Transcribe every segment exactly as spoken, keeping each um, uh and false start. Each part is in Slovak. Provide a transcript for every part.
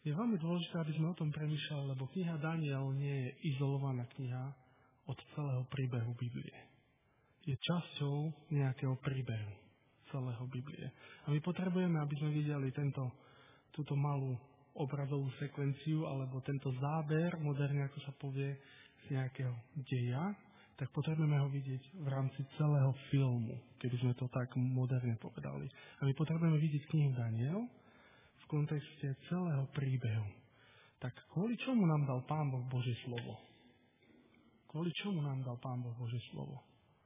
Je veľmi dôležité, aby sme o tom premýšľali, lebo kniha Daniel nie je izolovaná kniha od celého príbehu Biblie. Je časťou nejakého príbehu celého Biblie. A my potrebujeme, aby sme videli tento, túto malú obrazovú sekvenciu, alebo tento záber, moderne ako sa povie, z nejakého deja, tak potrebujeme ho vidieť v rámci celého filmu, keby sme to tak moderne povedali. A my potrebujeme vidieť knihu Daniel v kontexte celého príbehu. Tak kvôli čomu nám dal Pán Boh Božie slovo? Kvôli čomu nám dal Pán Boh Božie slovo?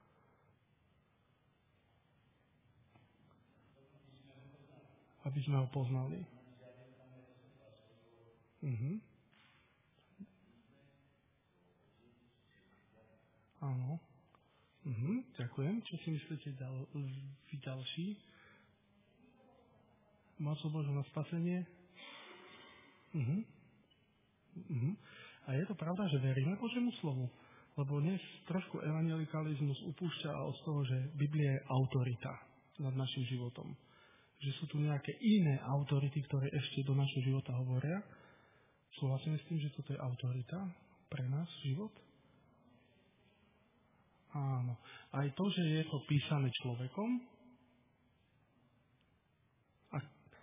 Aby sme ho poznali. Mhm. Áno. Mhm. Ďakujem. Čo si myslíte ďal, vy ďalší? Moc Božu na spasenie? Mhm. Mhm. A je to pravda, že veríme Božiemu slovu? Lebo dnes trošku evangelikalizmus upúšťa od toho, že Biblia je autorita nad našim životom. Že sú tu nejaké iné autority, ktoré ešte do našho života hovoria. Súhlasíme s tým, že toto je autorita pre nás život? Áno. Aj to, že je to písané človekom. A...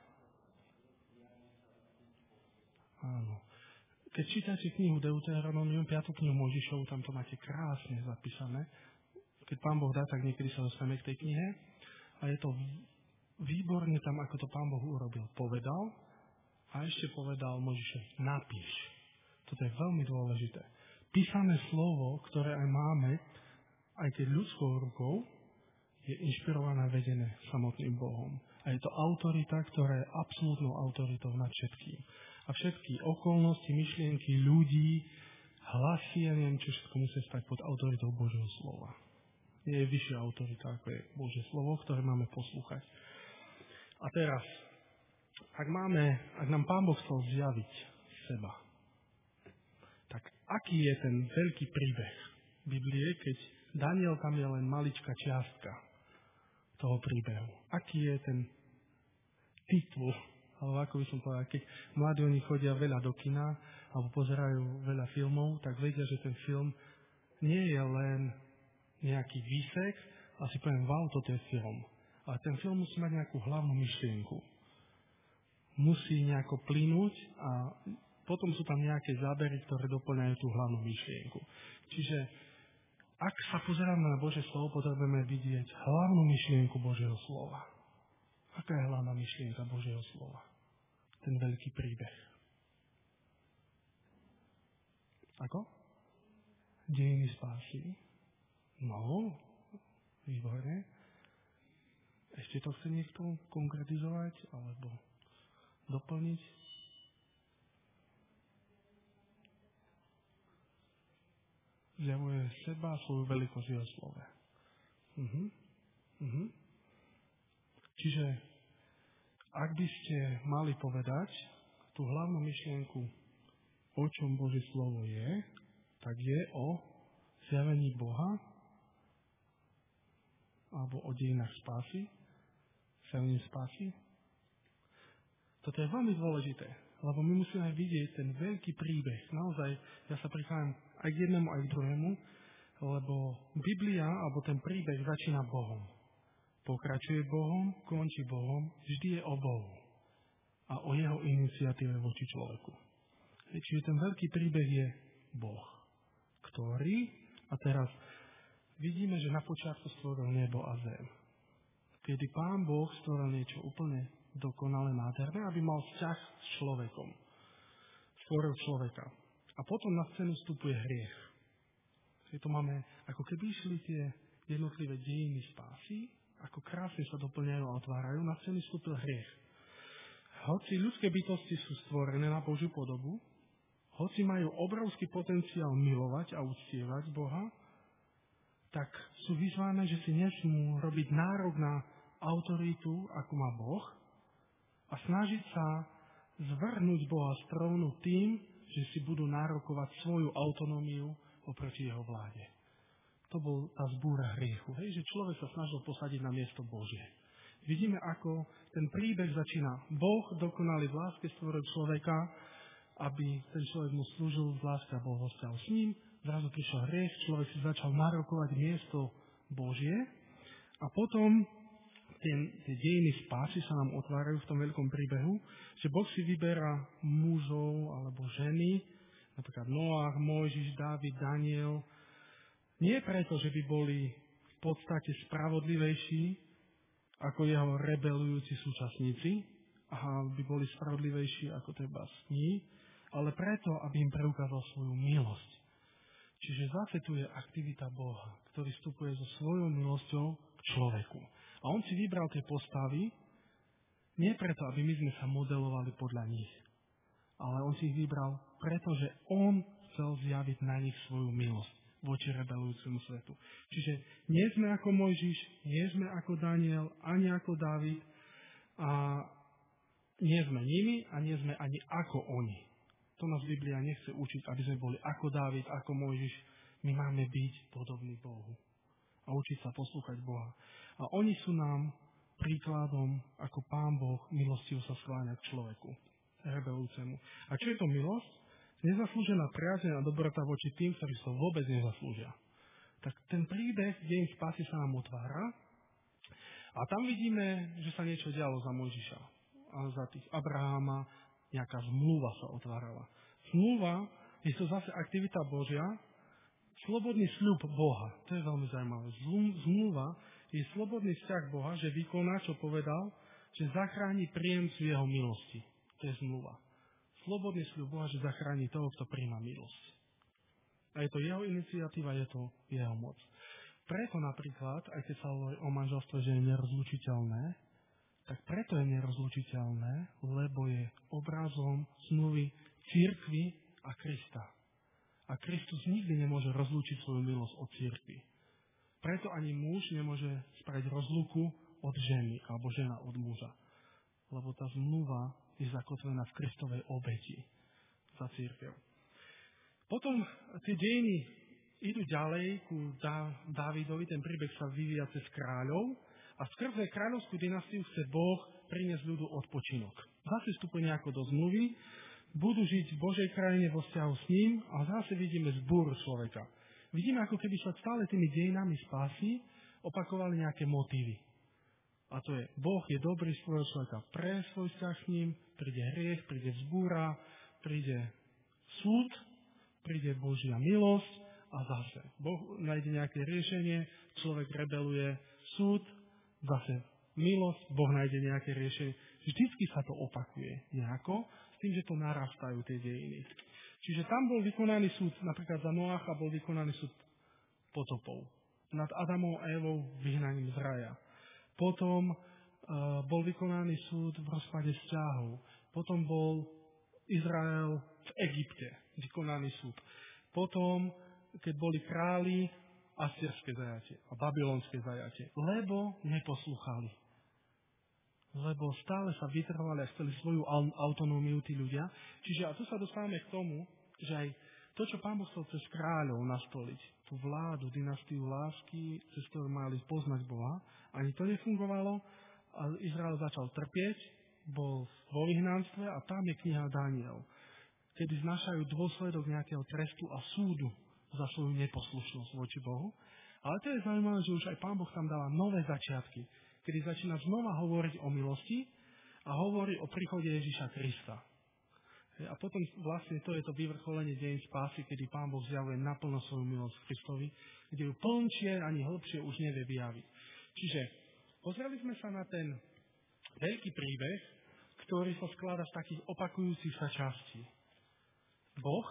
Áno. Keď čítate knihu Deuteronomium, piatu knihu Mojžišovu, tam to máte krásne zapísané. Keď Pán Boh dá, tak niekedy sa dostaneme k tej knihe. A je to výborne tam, ako to Pán Boh urobil. Povedal a ešte povedal Mojžišovi, napíš. Toto je veľmi dôležité. Písané slovo, ktoré aj máme, aj keď ľudskou rukou, je inšpirované a vedené samotným Bohom. A je to autorita, ktorá je absolútnou autoritou nad všetkým. A všetky okolnosti, myšlienky ľudí, hlasy, ja neviem, čo všetko musí stať pod autoritou Božieho slova. Nie je vyššia autorita, ako je Božie slovo, ktoré máme poslúchať. A teraz, ak, máme, ak nám Pán Boh chcel zjaviť seba, tak aký je ten veľký príbeh Biblie, keď Daniel tam je len maličká čiastka toho príbehu? Aký je ten titul, alebo ako by som povedal, keď mladí oni chodia veľa do kina, alebo pozerajú veľa filmov, tak vedia, že ten film nie je len nejaký výsek, a si poviem, wow, toto je film. Ale ten film musí mať nejakú hlavnú myšlienku. Musí nejako plynúť a potom sú tam nejaké zábery, ktoré doplňajú tú hlavnú myšlienku. Čiže ak sa pozeráme na Božie slovo, potrebujeme vidieť hlavnú myšlienku Božieho slova. Aká je hlavná myšlienka Božieho slova? Ten veľký príbeh. Ako? Dejiny spásy. No, výborne. Ešte to chce niekto konkretizovať alebo doplniť? Zjavuje seba a svoju veľkosť v jeho slove. Uh-huh. Uh-huh. Čiže, ak by ste mali povedať tú hlavnú myšlienku, o čom Božie slovo je, tak je o zjavení Boha alebo o dejinách spásy, zjavení spásy. Toto je veľmi dôležité, lebo my musíme vidieť ten veľký príbeh. Naozaj, ja sa prichádzam aj k jednému, aj k druhému, lebo Biblia, alebo ten príbeh začína Bohom. Pokračuje Bohom, končí Bohom, vždy je o Bohu a o jeho iniciatíve voči človeku. Čiže ten veľký príbeh je Boh, ktorý, a teraz vidíme, že na počiatku stvoril nebo a zem. Kedy Pán Boh stvoril niečo úplne dokonale nádherné, aby mal vzťah s človekom. Stvoril človeka. A potom na scénu vstupuje hriech. Čiže to máme, ako keby išli tie jednotlivé dejiny spásy, ako krásne sa doplňajú a otvárajú, na scénu vstúpil hriech. Hoci ľudské bytosti sú stvorené na Božiu podobu, hoci majú obrovský potenciál milovať a uctievať Boha, tak sú vyzvané, že si nesmú robiť nárok na autoritu, ako má Boh, a snažiť sa zvrhnúť Boha z trónu tým, že si budú nárokovať svoju autonómiu oproti jeho vláde. To bol tá zbúra hriechu, hej? Že človek sa snažil posadiť na miesto Božie. Vidíme, ako ten príbeh začína. Boh dokonalý v láske stvoril človeka, aby ten človek mu slúžil v láske a bol vo vzťahu s ním. Zrazu prišiel hriech, človek si začal narokovať miesto Božie a potom ten, tie dejiny spásy sa nám otvárajú v tom veľkom príbehu, že Boh si vyberá mužov alebo ženy, napríklad Noach, Mojžiš, Dávid, Daniel, nie preto, že by boli v podstate spravodlivejší ako jeho rebelujúci súčasníci a by boli spravodlivejší ako treba sní, ale preto, aby im preukázal svoju milosť. Čiže zase tu je aktivita Boha, ktorý vstupuje so svojou milosťou k človeku. A on si vybral tie postavy nie preto, aby my sme sa modelovali podľa nich, ale on si ich vybral preto, že on chcel zjaviť na nich svoju milosť voči rebelujúcemu svetu. Čiže nie sme ako Mojžiš, nie sme ako Daniel, ani ako Dávid a nie sme nimi a nie sme ani ako oni. To nás Biblia nechce učiť, aby sme boli ako Dávid, ako Mojžiš. My máme byť podobní Bohu a učiť sa poslúchať Boha. A oni sú nám príkladom, ako Pán Boh milostivo sa skláňa k človeku, rebelujúcemu. A čo je to milosť? Nezaslúžená priazeň a dobrota voči tým, ktorí to vôbec nezaslúžia. Tak ten príbeh deň spásy sa nám otvára a tam vidíme, že sa niečo dialo za Mojžiša a za tých Abraháma, nejaká zmluva sa otvárala. Zmluva je to zase aktivita Božia, slobodný sľub Boha. To je veľmi zaujímavé. Zmluva je slobodný vzťah Boha, že vykoná, čo povedal, že zachráni príjemcu jeho milosti. To je zmluva. Slobodný sľub Boha, že zachráni toho, kto príjma milosť. A je to jeho iniciatíva, je to jeho moc. Preto napríklad, aj keď sa hovorí o manželstve, že je nerozlučiteľné, tak preto je nerozlučiteľné, lebo je obrazom zmluvy cirkvi a Krista. A Kristus nikdy nemôže rozlúčiť svoju milosť od cirkvi. Preto ani muž nemôže spraviť rozluku od ženy, alebo žena od muža. Lebo tá zmluva je zakotvená v Kristovej obeti za cirkev. Potom tie dejiny idú ďalej ku Dávidovi, ten príbeh sa vyvíja cez kráľov a skrze kráľovskú dynastiu chce Boh priniesť ľudu odpočinok. Zase vstupuje nejako do zmluvy, budú žiť v Božej krajine vo vzťahu s ním a zase vidíme zbúru človeka. Vidíme, ako keby sa stále tými dejinami spásy opakovali nejaké motívy. A to je, Boh je dobrý, stvoril človeka pre svoj vzťah s ním, príde hriech, príde vzbúra, príde súd, príde Božia milosť a zase Boh nájde nejaké riešenie, človek rebeluje, súd, zase milosť, Boh nájde nejaké riešenie. Vždycky sa to opakuje nejako, s tým, že to narastajú tie dejiny. Čiže tam bol vykonaný súd, napríklad za Noacha bol vykonaný súd potopou. Nad Adamom a Evou vyhnaním z raja. Potom uh, bol vykonaný súd v rozpade vzťahov. Potom bol Izrael v Egypte vykonaný súd. Potom, keď boli králi, asýrske zajatie a babylonské zajatie. Lebo neposlúchali. Lebo stále sa vytrhovali a chceli svoju autonómiu tí ľudia. Čiže a tu sa dostávame k tomu, že aj to, čo Pán Boh chcel cez kráľov nastoliť, tú vládu, dynastiu lásky, cez ktorú mali poznať Boha, ani to nefungovalo a Izrael začal trpieť, bol vo vyhnanstve a tam je kniha Daniel, kedy znášajú dôsledok nejakého trestu a súdu za svoju neposlušnosť voči Bohu. Ale to je zaujímavé, že už aj Pán Boh tam dáva nové začiatky, kedy začína znova hovoriť o milosti a hovorí o príchode Ježiša Krista. A potom vlastne to je to vyvrcholenie dejín spásy, kedy Pán Boh zjavuje naplno svoju milosť v Kristovi, kde ju plnšie ani hlbšie už nevie vyjaviť. Čiže pozreli sme sa na ten veľký príbeh, ktorý sa skladá z takých opakujúcich sa častí. Boh,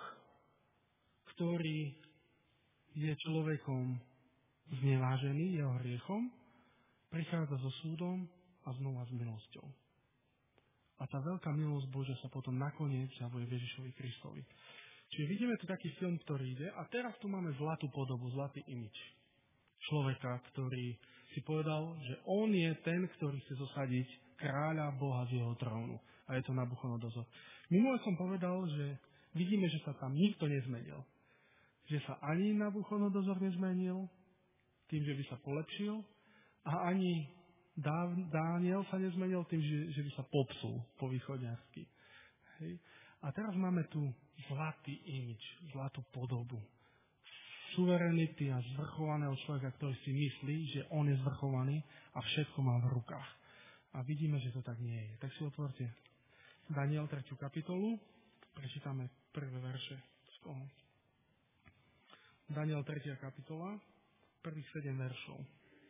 ktorý je človekom znevážený jeho hriechom, prichádza so súdom a znova s milosťou. A tá veľká milosť Božia sa potom nakoniec zjavuje Ježišovi Kristovi. Čiže vidíme tu taký film, ktorý ide a teraz tu máme zlatú podobu, zlatý imič. Človeka, ktorý si povedal, že on je ten, ktorý chce zosadiť kráľa Boha z jeho trónu. A je to Nabuchodonozor. Minule som povedal, že vidíme, že sa tam nikto nezmenil. Že sa ani Nabuchodonozor nezmenil, tým, že by sa polepšil, a ani Dániel sa nezmenil tým, že, že by sa popsul po východňarsky. Hej. A teraz máme tu zlatý imič, zlatú podobu. Suverenity a zvrchovaného človeka, ktorý si myslí, že on je zvrchovaný a všetko má v rukách. A vidíme, že to tak nie je. Tak si otvorte Daniel tretiu kapitolu, prečítame prvé verše z toho. Daniel tretia kapitola, prvých sedem veršov.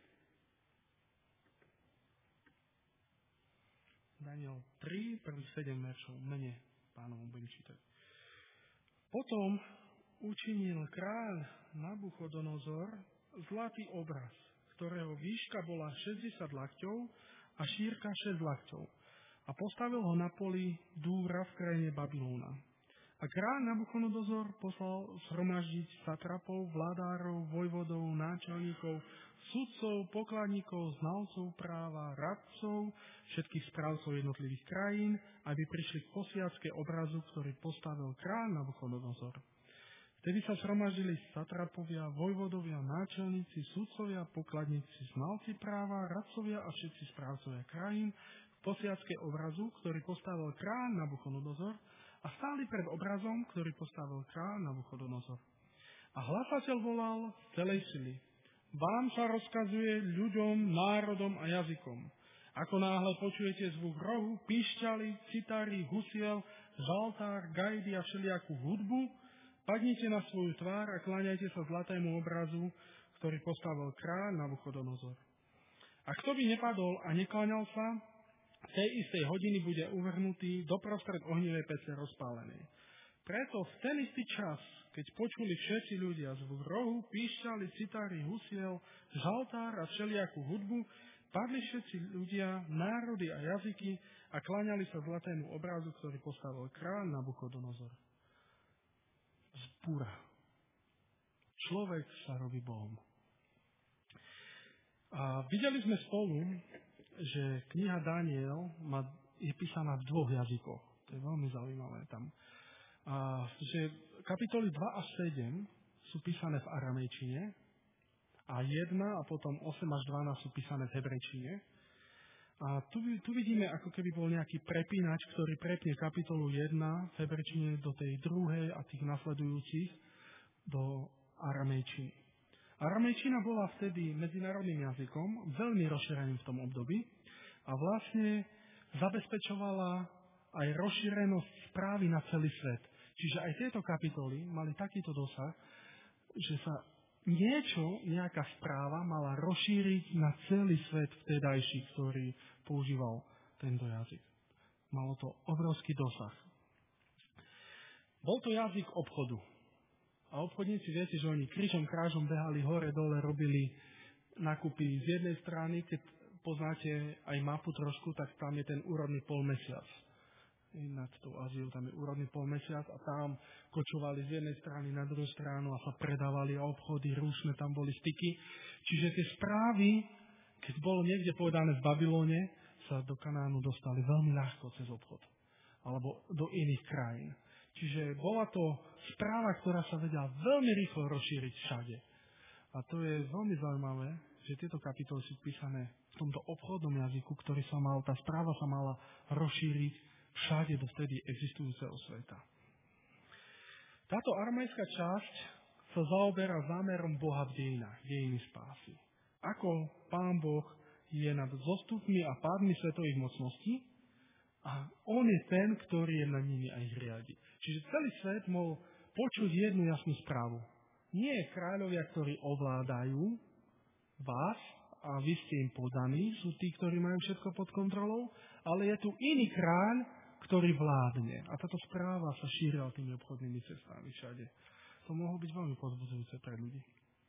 Daniel tri, prvých sedem veršov, mene Pánovom budem čítať. Potom učinil kráľ Nabuchodonozor zlatý obraz, ktorého výška bola šesťdesiat lakťov a šírka šesť lakťov, a postavil ho na poli Dúra v krajine Babylóna. A kráľ Nabuchodonozor poslal zhromaždiť satrapov, vládárov, vojvodov, náčelníkov, sudcov, pokladníkov, znalcov práva, radcov, všetkých správcov jednotlivých krajín, aby prišli k posiacké obrazu, ktorý postavil kráľ Nabuchodonozor. Vtedy sa zhromaždili satrapovia, vojvodovia, náčelníci, sudcovia, pokladníci, znalci práva, radcovia a všetci správcovia krajín k posiacké obrazu, ktorý postavil kráľ Nabuchodonozor, a stáli pred obrazom, ktorý postavil kráľ Nabuchodonozor. A hlasateľ volal z celej sily: Vám sa rozkazuje ľuďom, národom a jazykom. Ako náhle počujete zvuk rohu, píšťaly, citári, husiel, žaltár, gajdy a všelijakú hudbu, padnite na svoju tvár a kláňajte sa zlatému obrazu, ktorý postavil kráľ Nabuchodonozor. A kto by nepadol a nekláňal sa, v tej istej hodiny bude uvrhnutý doprostred ohnivej pece rozpálenej. Preto v ten istý čas, keď počuli všetci ľudia zvuk rohu, píšťali, citári, husiel, žaltár a všelijakú hudbu, padli všetci ľudia, národy a jazyky a kláňali sa zlatému obrazu, ktorý postavil kráľ Nabuchodonozor. Zbúra. Človek sa robí Bohom. A videli sme spolu, že kniha Daniel má, je písaná v dvoch jazykoch. To je veľmi zaujímavé tam. A že kapitoly dva a sedem sú písané v aramejčine a jedna a potom osem až dvanásť sú písané v hebrejčine. A tu, tu vidíme, ako keby bol nejaký prepínač, ktorý prepne kapitolu jedna v hebrejčine do tej druhej a tých nasledujúcich do aramejčiny. Aramejčina bola vtedy medzinárodným jazykom, veľmi rozšíreným v tom období a vlastne zabezpečovala aj rozšírenosť správy na celý svet. Čiže aj tieto kapitoly mali takýto dosah, že sa niečo, nejaká správa mala rozšíriť na celý svet vtedajší, ktorý používal tento jazyk. Malo to obrovský dosah. Bol to jazyk obchodu. A obchodníci, viete, že oni kričom krážom behali hore, dole, robili nákupy z jednej strany. Keď poznáte aj mapu trošku, tak tam je ten úrodný polmesiac. Nad tou Áziou tam je úrodný polmesiac a tam kočovali z jednej strany na druhú stranu a sa predávali obchody, rúšne tam boli styky. Čiže tie správy, keď bolo niekde povedané v Babylone, sa do Kanánu dostali veľmi ľahko cez obchod. Alebo do iných krajín. Čiže bola to správa, ktorá sa vedela veľmi rýchlo rozšíriť všade. A to je veľmi zaujímavé, že tieto kapitoly sú písané v tomto obchodnom jazyku, ktorý sa mal, tá správa sa mala rozšíriť všade do vtedy existujúceho sveta. Táto aramejská časť sa zaoberá zámerom Boha v dejinách, dejiny spásy. Ako Pán Boh je nad zostupmi a pádmi svetových mocností, a on je ten, ktorý je nad nimi a ich riadi. Čiže celý svet mohol počuť jednu jasnú správu. Nie kráľovia, ktorí ovládajú vás a vy ste im podaní, sú tí, ktorí majú všetko pod kontrolou, ale je tu iný kráľ, ktorý vládne. A táto správa sa šírila tými obchodnými cestami všade. To mohlo byť veľmi povzbudzujúce pre ľudí.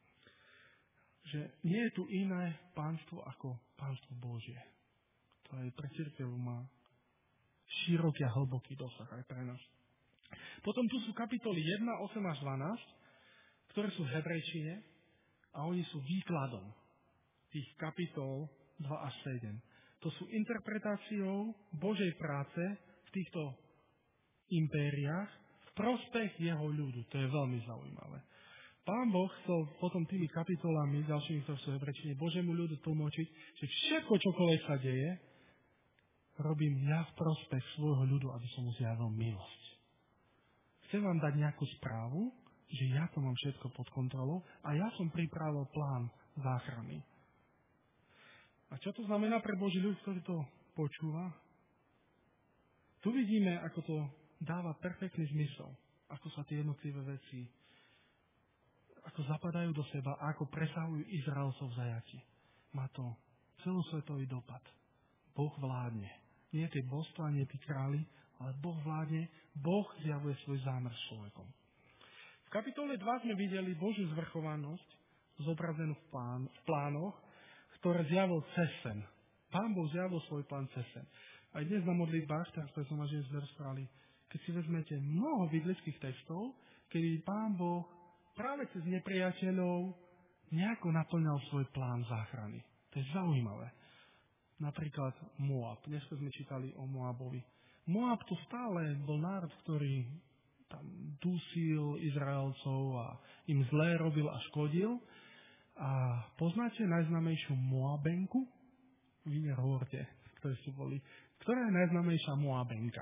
Že nie je tu iné pánstvo ako pánstvo Božie. To aj pre cirkev má široký a hlboký dosah aj pre nás. Potom tu sú kapitoly jeden, osem až dvanásť, ktoré sú v hebrejčine a oni sú výkladom tých kapitol dva až sedem. To sú interpretáciou Božej práce v týchto impériách v prospech jeho ľudu. To je veľmi zaujímavé. Pán Boh chcel potom tými kapitolami, ďalšími, ktoré sú v hebrečine, Božiemu ľudu tlmočiť, že všetko, čokoľvek sa deje, robím ja v prospech svojho ľudu, aby som mu zjavil milosť. Chcem vám dať nejakú správu, že ja to mám všetko pod kontrolou a ja som pripravil plán záchrany. A čo to znamená pre Boží ľud, ktorý to počúva? Tu vidíme, ako to dáva perfektný zmysel, ako sa tie jednotlivé veci, ako zapadajú do seba a ako presahujú Izraelcov v zajatí. Má to celosvetový dopad. Boh vládne. Nie tie božstvá, nie tí králi, ale Boh vládne, Boh zjavuje svoj zámer s človekom. V kapitole dva sme videli Božiu zvrchovanosť, zobrazenú v, plán, v plánoch, ktoré zjavil cez sen. Pán Boh zjavil svoj plán cez sen. Aj dnes na modlitbách, tak sme som že sme rozprávali, keď si vezmete mnoho biblických textov, kedy Pán Boh práve cez nepriateľov nejako naplňal svoj plán záchrany. To je zaujímavé. Napríklad Moab. Dnes sme čítali o Moabovi. Moab to stále bol národ, ktorý tam dusil Izraelcov a im zlé robil a škodil. A poznáte najznámejšiu Moabenku? Vy nehovorte, ktorí ste boli. Ktorá je najznámejšia Moabenka?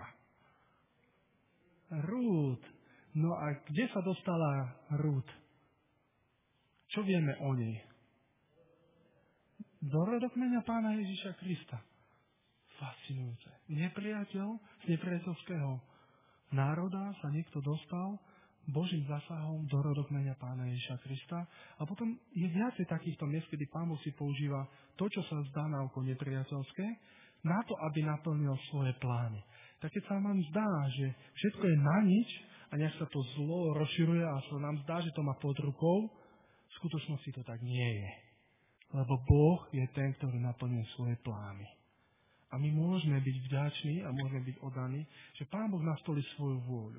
Rút. No a kde sa dostala Rút? Čo vieme o nej? Do rodokmeňa Pána Ježiša Krista. Fascinujúce. Nepriateľ z nepriateľského národa sa niekto dostal Božím zasahom do rodokmeňa Pána Ježiša Krista. A potom je viacej takýchto miest, kedy Pán Boh si používa to, čo sa zdá na oko nepriateľské, na to, aby naplnil svoje plány. Tak keď sa vám zdá, že všetko je na nič a nech sa to zlo rozširuje a sa nám zdá, že to má pod rukou, v skutočnosti to tak nie je. Lebo Boh je ten, ktorý naplňuje svoje plány. A my môžeme byť vďační a môžeme byť oddaní, že Pán Boh nastolí svoju vôľu.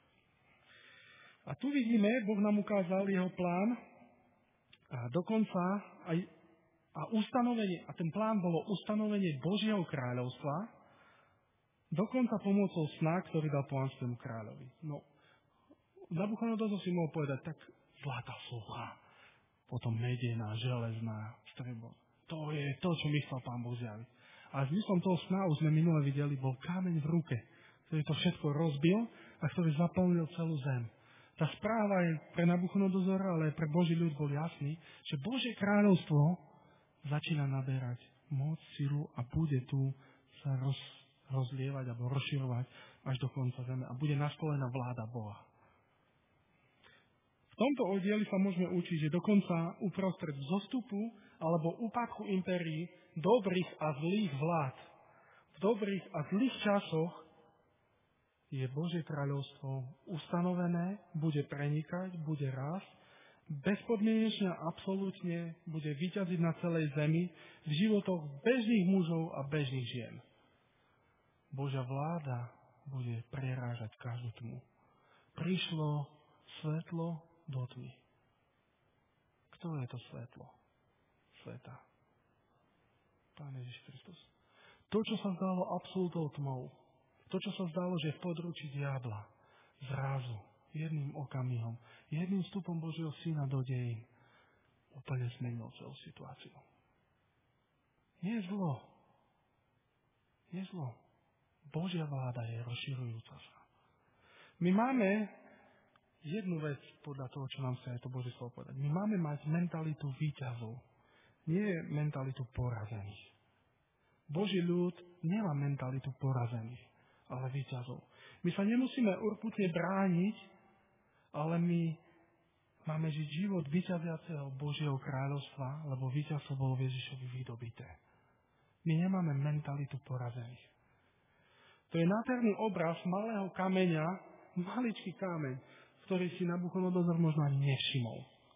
A tu vidíme, Boh nám ukázal jeho plán a dokonca aj a ustanovenie, a ten plán bolo ustanovenie Božieho kráľovstva, dokonca pomocou sna, ktorý dal pohanskému kráľovi. No, Nabuchodonozor si mohol povedať, tak zlatá socha, potom medená, železná, strebro. To je to, čo myslel Pán Boh zjaviť. A zmyslom toho sna, už sme minule videli, bol kameň v ruke, ktorý to všetko rozbil a ktorý zaplnil celú zem. Tá správa je pre Nabuchodonozora, ale pre Boží ľud bol jasný, že Božie kráľovstvo začína naberať moc, silu a bude tu sa roz, rozlievať alebo rozširovať až do konca zeme a bude nastolená vláda Boha. V tomto oddieli sa môžeme učiť, že dokonca uprostred vzostupu alebo úpadku impérií dobrých a zlých vlád v dobrých a zlých časoch je Božie kráľovstvo ustanovené, bude prenikať, bude rásť, bezpodmienečne a absolútne bude vyťaziť na celej zemi v životoch bežných mužov a bežných žien. Božia vláda bude prerážať každú tmu. Prišlo svetlo do tmy. Kto je to svetlo? Sveta. Pán Ježiš Kristus. To, čo sa zdalo absolútnou tmou, to, čo sa zdalo, že je v područí diabla, zrazu, jedným okamihom, jedným vstupom Božieho Syna do dejín úplne zmenil celú situáciu. Nie je zlo. Nie je zlo. Božia vláda je rozširujúca sa. My máme jednu vec podľa toho, čo nám sa aj to Božie slovo povedať. My máme mať mentalitu víťazov. Nie mentalitu porazených. Boží ľud nemá mentalitu porazených, ale víťazov. My sa nemusíme urputne brániť, ale my máme žiť život víťaziaceho Božieho kráľovstva, lebo víťazstvo bolo v Ježišovi vydobité. My nemáme mentalitu porazených. To je nádherný obraz malého kameňa, maličký kameň, ktorý si Nabuchodonozor možno ani nevšimol.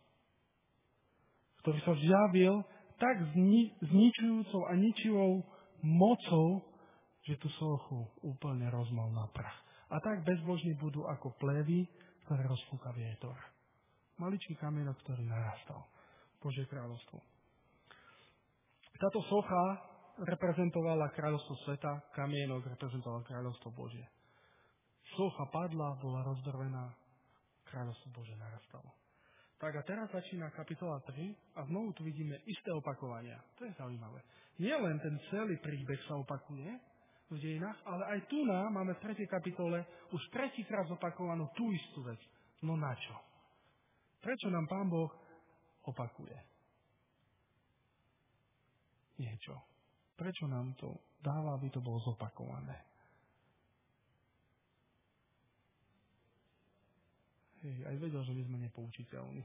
Ktorý sa zjavil tak zni- zničujúcou a ničivou mocou, že tú sochu úplne rozmal na prach. A tak bezbožní budú ako plevy, ktoré rozfúka vietor. Maličký kamienok, ktorý narastal. Božie kráľovstvo. Táto socha reprezentovala kráľovstvo sveta, kamienok reprezentoval kráľovstvo Božie. Socha padla, bola rozdrvená, kráľovstvo Božie narastalo. Tak a teraz začína kapitola tri a znovu tu vidíme isté opakovania. To je zaujímavé. Nie len ten celý príbeh sa opakuje v dejinách, ale aj tu nám máme v tretej kapitole už tretíkrát zopakovanú tú istú vec. No na čo? Prečo nám Pán Boh opakuje niečo? Prečo nám to dáva, aby to bolo zopakované? Hej, aj vedel, že my sme nepoučiteľní.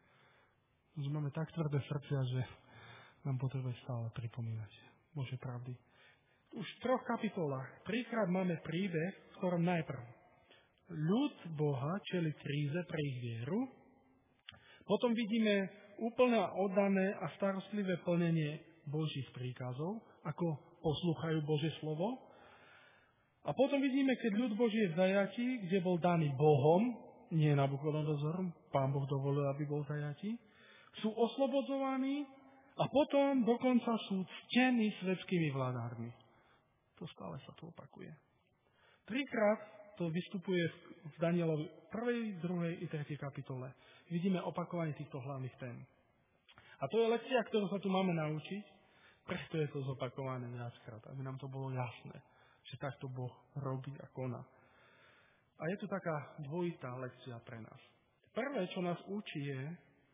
Že máme tak tvrdé srdcia, že nám potrebuje stále pripomínať Božie pravdy. Už v troch kapitolách trikrát máme príbeh, v ktorom najprv ľud Boha čeli kríze pre ich vieru, potom vidíme úplne oddané a starostlivé plnenie Božích príkazov, ako poslúchajú Božie slovo. A potom vidíme, keď ľud Boží je v zajatí, kde bol daný Bohom, nie Nabuchodonozorom, Pán Boh dovolil, aby bol v zajatí, sú oslobodzovaní a potom dokonca sú ctení svetskými vládármi. To stále sa to opakuje. Trikrát to vystupuje v Danielovi prvej, druhej i tretej kapitole. Vidíme opakovanie týchto hlavných tém. A to je lekcia, ktorú sa tu máme naučiť, preto je to zopakované viackrát, aby nám to bolo jasné, že takto Boh robí a koná. A je tu taká dvojitá lekcia pre nás. Prvé, čo nás učí, je,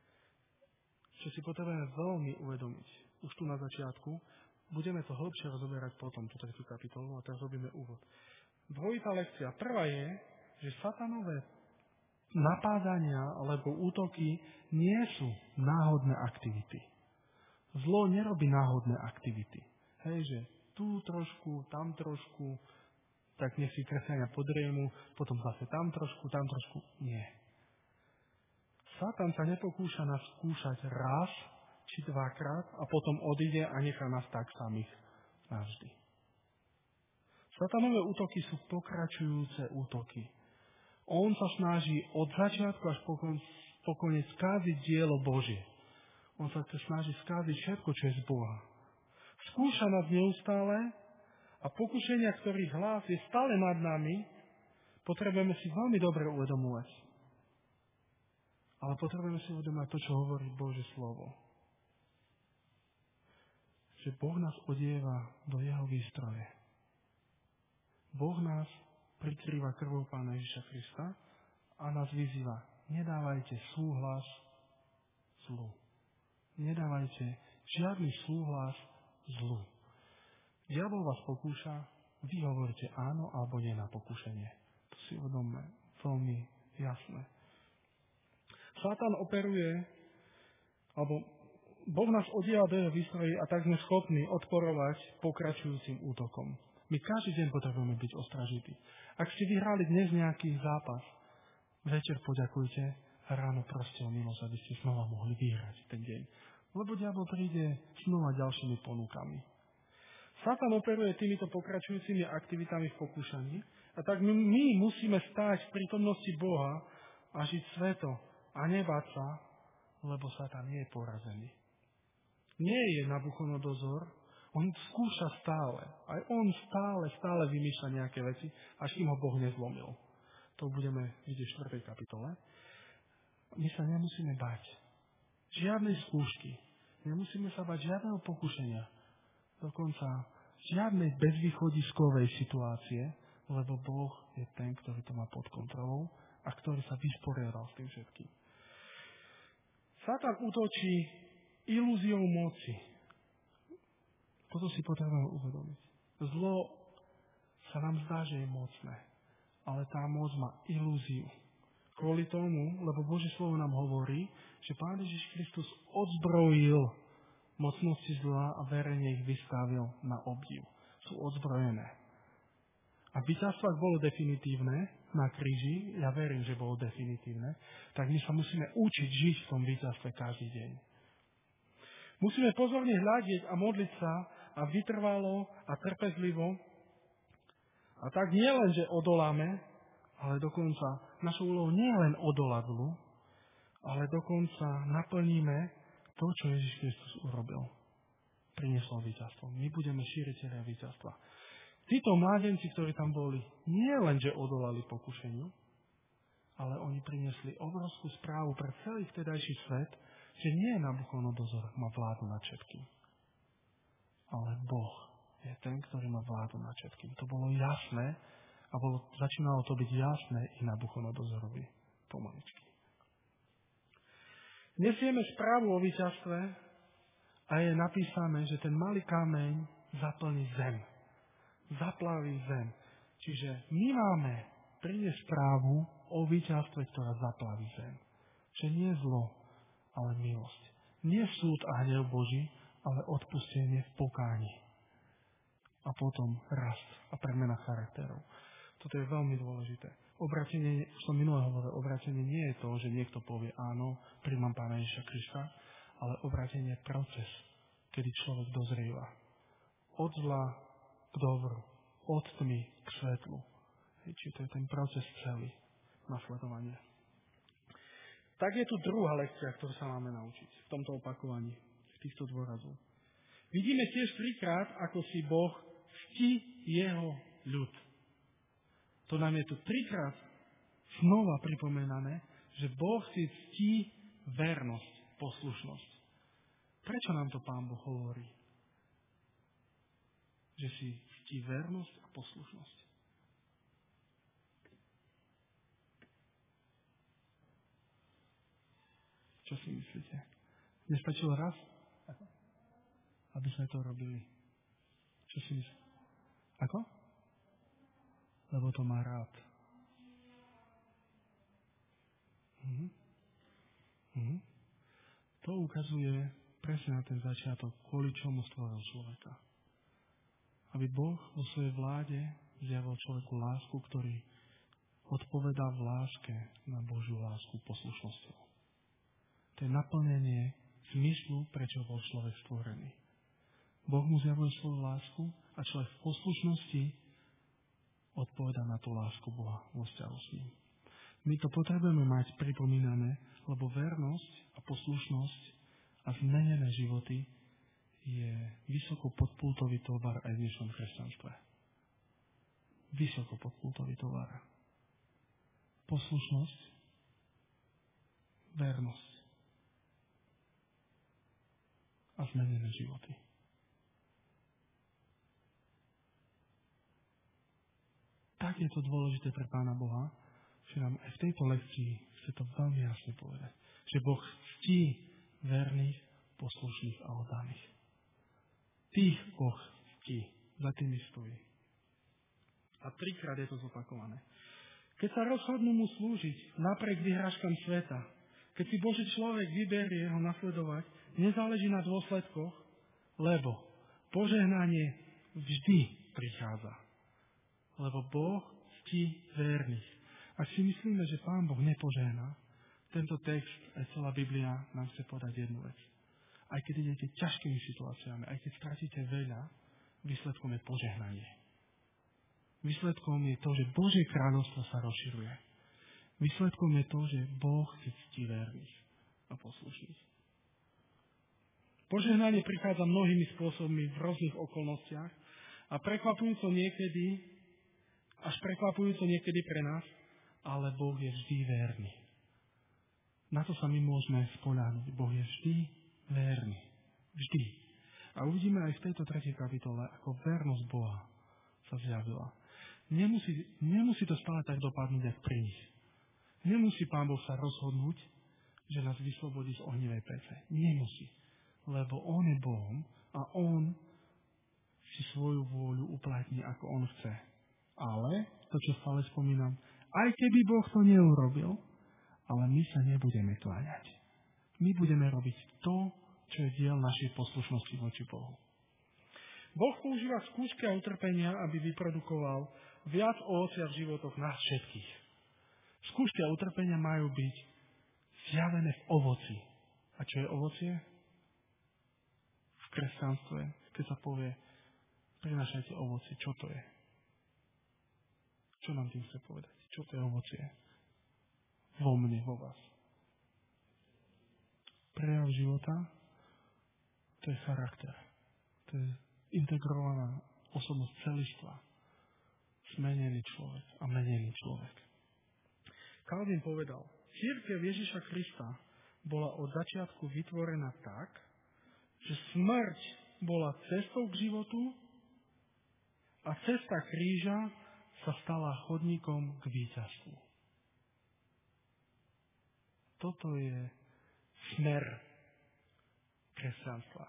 čo si potrebujeme veľmi uvedomiť. Už tu na začiatku, budeme to hĺbšie rozoberať potom, tú tretiu kapitolu, a teraz robíme úvod. Dvojitá lekcia. Prvá je, že satanové napádania alebo útoky nie sú náhodné aktivity. Zlo nerobí náhodné aktivity. Hej, že tu trošku, tam trošku, tak nech si kresťania podriemu, potom zase tam trošku, tam trošku. Nie. Satan sa nepokúša nás skúšať raz či dvakrát a potom odíde a nechá nás tak samých navždy. Satanové útoky sú pokračujúce útoky. On sa snaží od začiatku až po, kon, po koniec skáziť dielo Božie. On sa chce snaží skáziť všetko, čo je z Boha. Skúša nás neustále a pokušenia, ktorých hlas je stále nad nami, potrebujeme si veľmi dobre uvedomovať. Ale potrebujeme si uvedomovať to, čo hovorí Božie slovo. Že Boh nás odieva do jeho výstroje. Boh nás prikrýva krvou Pána Ježiša Krista a nás vyzýva: nedávajte súhlas zlu. Nedávajte žiadny súhlas zlu. Diabol vás pokúša, vy hovoríte áno alebo nie na pokúšanie. To si uvedomme veľmi jasné. Satan operuje, alebo Boh nás odieva do jeho výstroje a tak sme schopní odporovať pokračujúcim útokom. My každý deň potrebujeme byť ostražití. Ak ste vyhrali dnes nejaký zápas, večer poďakujte a ráno proste o milosť, aby ste znova mohli vyhrať ten deň. Lebo diabol príde znova ďalšími ponukami. Satan operuje týmito pokračujúcimi aktivitami v pokúšaní a tak my, my musíme stáť v prítomnosti Boha a žiť sveto a nebáť sa, lebo Satan nie je porazený. Nie je Nabuchodonozor, on skúša stále. Aj on stále, stále vymýšľa nejaké veci, až im ho Boh nezlomil. To budeme vidieť v štvrtej kapitole. My sa nemusíme bať žiadnej skúšky. Nemusíme sa bať žiadneho pokušenia. Dokonca žiadnej bezvýchodiskovej situácie, lebo Boh je ten, ktorý to má pod kontrolou a ktorý sa vysporiadal s tým všetkým. Satan útočí ilúziou moci. Toto si potrebujeme uvedomiť. Zlo sa nám zdá, že je mocné, ale tá moc má ilúziu. Kvôli tomu, lebo Božie slovo nám hovorí, že Pán Ježiš Kristus odzbrojil mocnosti zla a verejne ich vystavil na obdiv. Sú odzbrojené. A víťazstvo, ak bolo definitívne na kríži, ja verím, že bolo definitívne, tak my sa musíme učiť žiť v tom víťazstve každý deň. Musíme pozorne hľadiť a modliť sa a vytrvalo a trpezlivo. A tak nie len, že odoláme, ale dokonca našou úlohou nie len odolať zlu, ale dokonca naplníme to, čo Ježiš Kristus urobil. Priniesol víťazstvo. My budeme šíriteľia víťazstva. Títo mládenci, ktorí tam boli, nie len, že odolali pokušeniu, ale oni priniesli obrovskú správu pre celý vtedajší svet, že nie Nabuchodonozor má vládu nad všetkým, ale Boh je ten, ktorý má vládu nad všetkým. To bolo jasné a bolo, začínalo to byť jasné i Nabuchodonozorovi pomaličky. Nesieme správu o víťazstve a je napísané, že ten malý kameň zaplní zem. Zaplaví zem. Čiže my máme priniesť správu o víťazstve, ktorá zaplaví zem. Že nie zlo, ale milosť. Nie súd a hnev Boží, ale odpustenie v pokáni. A potom rast a premena charakterov. Toto je veľmi dôležité. Obratenie, už som minulé hovoril, obratenie nie je to, že niekto povie áno, príjmam Pána Ježiša Krista, ale obratenie je proces, kedy človek dozrieva. Od zla k dobru, od tmy k svetlu. Čiže to je ten proces celý nasledovania. Tak je tu druhá lekcia, ktorú sa máme naučiť v tomto opakovaní, v týchto dôrazov. Vidíme tiež trikrát, ako si Boh ctí jeho ľud. To nám je tu trikrát znova pripomenané, že Boh si ctí vernosť, poslušnosť. Prečo nám to Pán Boh hovorí? Že si ctí vernosť a poslušnosť. Čo si myslíte? Nestačilo raz? Aby sme to robili. Čo si myslíte? Ako? Lebo to má rád. Mhm. Mhm. To ukazuje presne na ten začiatok, kvôli čomu stvoril človeka. Aby Boh vo svojej vláde zjavil človeku lásku, ktorý odpovedá v láske na Božiu lásku poslušnosťou. To je naplnenie zmyslu, prečo bol človek stvorený. Boh mu zjavuje svoju lásku a človek v poslušnosti odpoveda na tú lásku Boha vo vzťahu s ním. My to potrebujeme mať pripomínané, lebo vernosť a poslušnosť a zmenené životy je vysoko podpultový tovar aj v dnešnom kresťanstve. Vysoko podpultový tovar. Poslušnosť, vernosť a zmenené životy. Tak je to dôležité pre Pána Boha, že nám aj v tejto lekcii chce to veľmi jasne povedať. Že Boh ctí verných, poslušných a oddaných. Tých Boh ctí, za tými stojí. A trikrát je to zopakované. Keď sa rozhodnú mu slúžiť napriek vyhrážkam sveta, keď si Boží človek vyberie ho nasledovať, nezáleží na dôsledkoch, lebo požehnanie vždy prichádza. Lebo Boh ctí verných. Ak si myslíme, že Pán Boh nepožehná, tento text, aj celá Biblia nám chce povedať jednu vec. Aj keď idete ťažkými situáciami, aj keď stratíte veľa, výsledkom je požehnanie. Výsledkom je to, že Božie kráľovstvo sa rozširuje. Výsledkom je to, že Boh si ctí verných a poslušných. Požehnanie prichádza mnohými spôsobmi v rôznych okolnostiach a prekvapujúco niekedy, až prekvapujúco niekedy pre nás, ale Boh je vždy verný. Na to sa my môžeme spoľahnúť. Boh je vždy verný. Vždy. A uvidíme aj v tejto tretej kapitole, ako vernosť Boha sa zjavila. Nemusí, nemusí to stále tak dopadnúť, jak pri nich. Nemusí Pán Boh sa rozhodnúť, že nás vyslobodí z ohnivej pece. Nemusí. Lebo On je Bohom a On si svoju vôľu uplatní, ako On chce. Ale, to čo stále spomínam, aj keby Boh to neurobil, ale my sa nebudeme kláňať. My budeme robiť to, čo je diel našej poslušnosti voči Bohu. Boh používa skúšky a utrpenia, aby vyprodukoval viac ovocia v životoch nás všetkých. Skúšky a utrpenia majú byť zjavené v ovoci. A čo je ovocie? V kresťanstve, keď sa povie, prinášajte ovocie, čo to je? Čo nám tým chce povedať? Čo to je ovocie? Vo mne, vo vás. Prejav života, to je charakter. To je integrovaná osobnosť celistva. Zmenený človek a menený človek. Calvin povedal, cirkev Ježiša Krista bola od začiatku vytvorená tak, že smrť bola cestou k životu a cesta kríža sa stala chodníkom k víťazstvu. Toto je smer kresťanstva.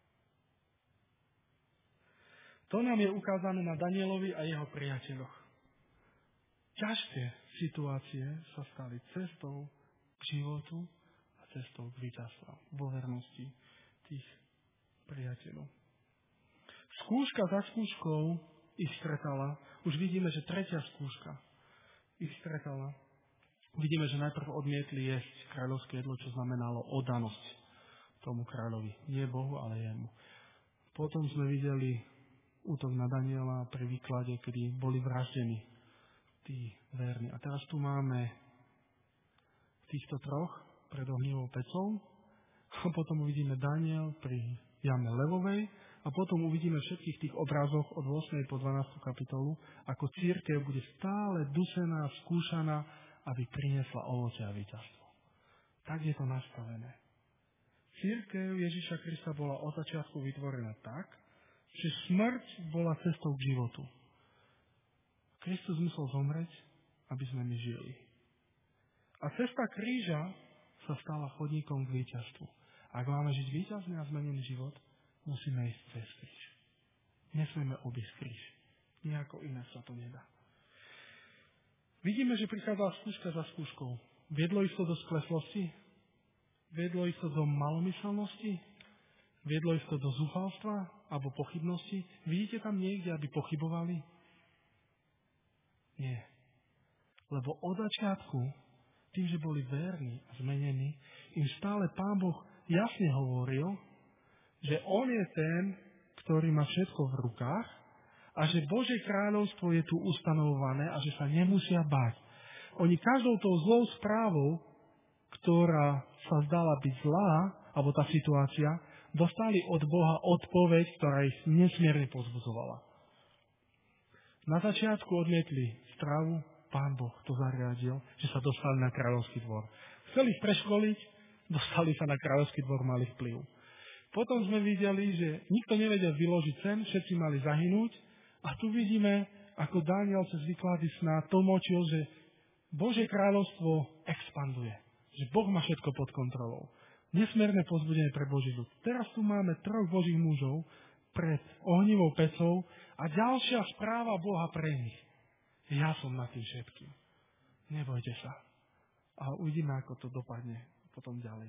To nám je ukázané na Danielovi a jeho priateľoch. Ťažké situácie sa stali cestou k životu a cestou k víťazstvu vo vernosti tých priateľov. Skúška za skúškou ich stretala. Už vidíme, že tretia skúška ich stretala. Vidíme, že najprv odmietli jesť kráľovské jedlo, čo znamenalo oddanosť tomu kráľovi. Nie Bohu, ale jemu. Potom sme videli útok na Daniela pri výklade, kedy boli vraždení tí verní. A teraz tu máme týchto troch pred ohnivou pecou. A potom uvidíme Daniel pri jame levovej. A potom uvidíme všetkých tých obrazoch od ôsmej po dvanástu kapitolu, ako cirkev bude stále dusená, skúšaná, aby priniesla ovoce a víťazstvo. Tak je to nastavené. Cirkev Ježiša Krista bola od začiatku vytvorená tak, že smrť bola cestou k životu. Kristus musel zomreť, aby sme my žili. A cesta kríža sa stala chodníkom k víťazstvu. Ak máme žiť víťazný a zmenený život, musíme ísť cez kríž. Nesmieme obísť kríž. Nejako iné sa to nedá. Vidíme, že prichádzala skúška za skúškou. Viedlo ich to do skleslosti? Viedlo ich to do malomyselnosti? Viedlo ich to do zúfalstva? Alebo pochybnosti? Vidíte tam niekde, aby pochybovali? Nie. Lebo od začiatku, tým, že boli verní a zmenení, im stále Pán Boh jasne hovoril, že On je ten, ktorý má všetko v rukách a že Božie kráľovstvo je tu ustanovované a že sa nemusia báť. Oni každou tou zlou správou, ktorá sa zdala byť zlá, alebo tá situácia, dostali od Boha odpoveď, ktorá ich nesmierne pozbudzovala. Na začiatku odmietli stravu, Pán Boh to zariadil, že sa dostali na kráľovský dvor. Chceli ich preškoliť, dostali sa na kráľovský dvor, mali vplyv. Potom sme videli, že nikto nevedel vyložiť cen, všetci mali zahynúť. A tu vidíme, ako Daniel cez výklady sná tlmočil, že Božie kráľovstvo expanduje. Že Boh má všetko pod kontrolou. Nesmierne povzbudenie pre Boží ľud. Teraz tu máme troch Božích mužov pred ohnivou pecou a ďalšia správa Boha pre nich. Ja som nad tým všetkým. Nebojte sa. A uvidíme, ako to dopadne potom ďalej.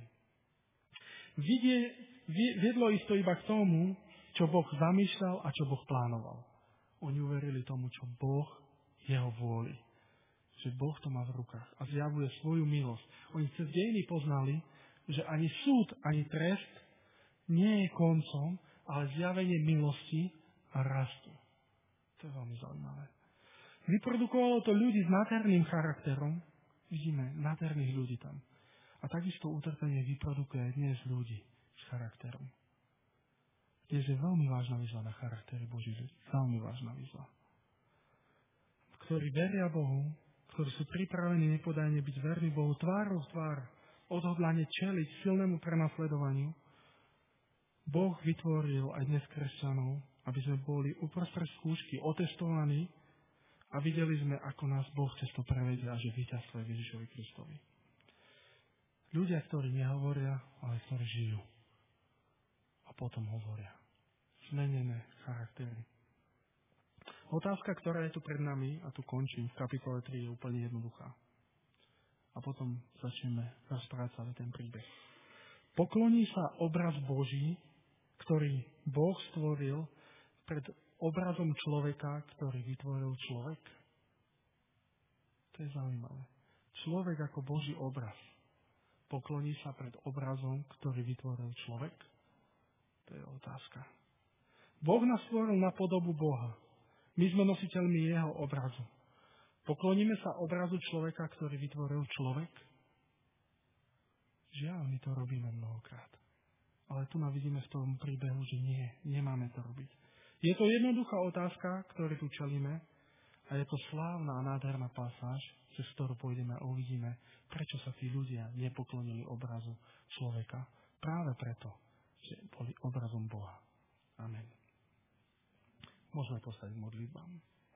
Vidie, viedlo ich to iba k tomu, čo Boh zamýšľal a čo Boh plánoval. Oni uverili tomu, čo Boh jeho vôli. Že Boh to má v rukách a zjavuje svoju milosť. Oni cez dejiny poznali, že ani súd, ani trest nie je koncom, ale zjavenie milosti a rastu. To je veľmi zaujímavé. Vyprodukovalo to ľudí s nádherným charakterom. Vidíme nádherných ľudí tam. A takisto utrpenie vyprodukuje aj dnes ľudí s charakterom. Dnes je veľmi vážna výzva na charaktery Boží ľudí. Veľmi vážna výzva. Ktorí veria Bohu, ktorí sú pripravení nepodajne byť verní Bohu tvárou v tvár, odhodlane čeliť silnému prenasledovaniu. Boh vytvoril aj dnes kresťanov, aby sme boli uprostred skúšky otestovaní a videli sme, ako nás Boh cez to prevedie a že víťazstvo je Ježišovi Kristovi. Ľudia, ktorí nehovoria, ale ktorí žijú. A potom hovoria. Zmenené charaktery. Otázka, ktorá je tu pred nami, a tu končím, v kapitole tri, je úplne jednoduchá. A potom začneme rozprávať celý ten príbeh. Pokloní sa obraz Boží, ktorý Boh stvoril pred obrazom človeka, ktorý vytvoril človek? To je zaujímavé. Človek ako Boží obraz. Pokloní sa pred obrazom, ktorý vytvoril človek? To je otázka. Boh nás stvoril na podobu Boha. My sme nositeľmi jeho obrazu. Pokloníme sa obrazu človeka, ktorý vytvoril človek? Žiaľ, my to robíme mnohokrát. Ale tu vidíme v tom príbehu, že nie, nemáme to robiť. Je to jednoduchá otázka, ktorú tu čelíme, a A je to slávna a nádherná pasáž, cez ktorú pôjdeme a uvidíme, prečo sa tí ľudia nepoklonili obrazu človeka. Práve preto, že boli obrazom Boha. Amen. Môžeme postaviť modlitbám.